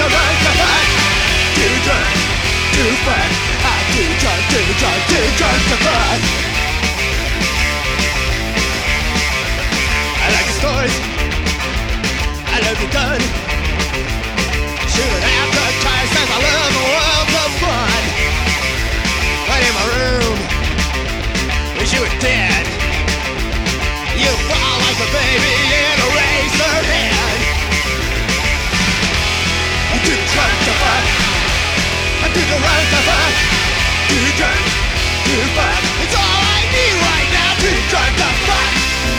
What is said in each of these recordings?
to run to fight. Too drunk to fight. I'm too drunk, too drunk, too drunk to fight. I like the stories, I love the gun. Shooting advertise says I love the world of fun. Right in my room, wish you were dead. You fall like a baby in a razor head. I'm too drunk to fight. I'm too drunk to fight. Too drunk to fight. It's all I need right now. Too drunk to fight.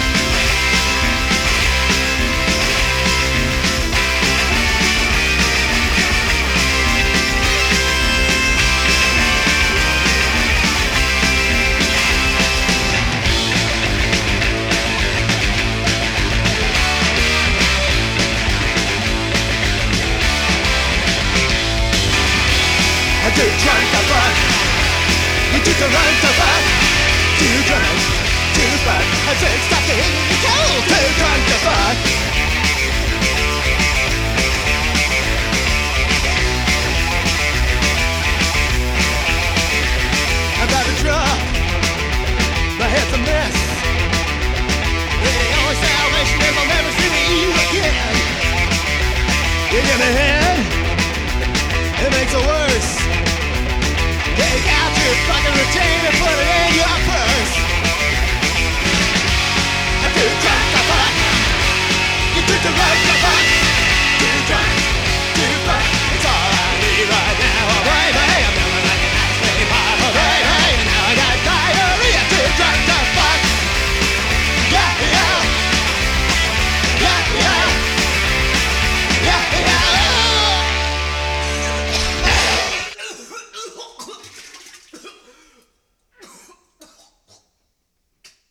Too drunk to fight. You took a run to fight. Too drunk to fight. I said stop it in the cold. Too drunk to fight. I'm about to drop. My head's a mess. The only salvation is I'll never see you again. You give me head, it makes it worse. Take out your fucking routine and put it in your purse.